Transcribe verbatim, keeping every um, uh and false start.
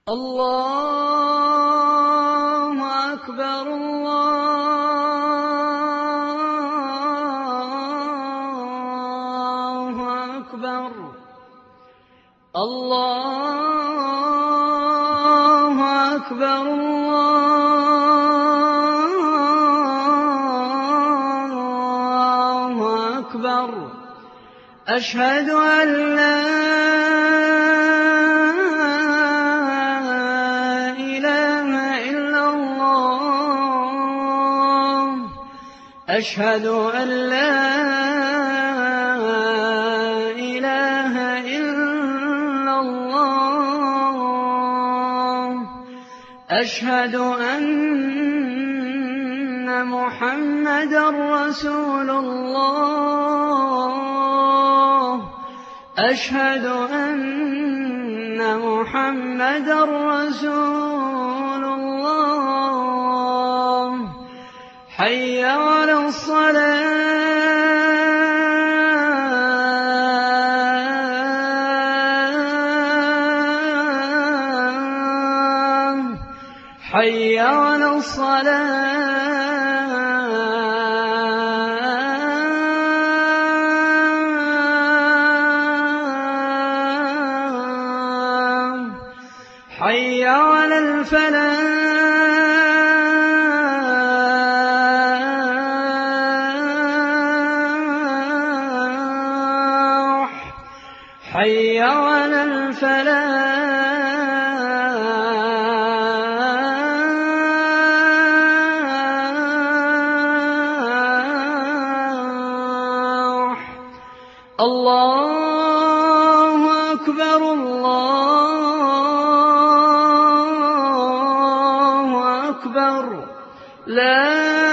الله أكبر الله أكبر الله أكبر الله أكبر أشهد أن لا أشهد أن لا إله إلا الله أشهد أن محمدًا رسول الله أشهد أن محمدًا رسول الله حي على الصلاة حي على الصلاة حي على الفلاح حي على الفلاح الله أكبر الله أكبر لا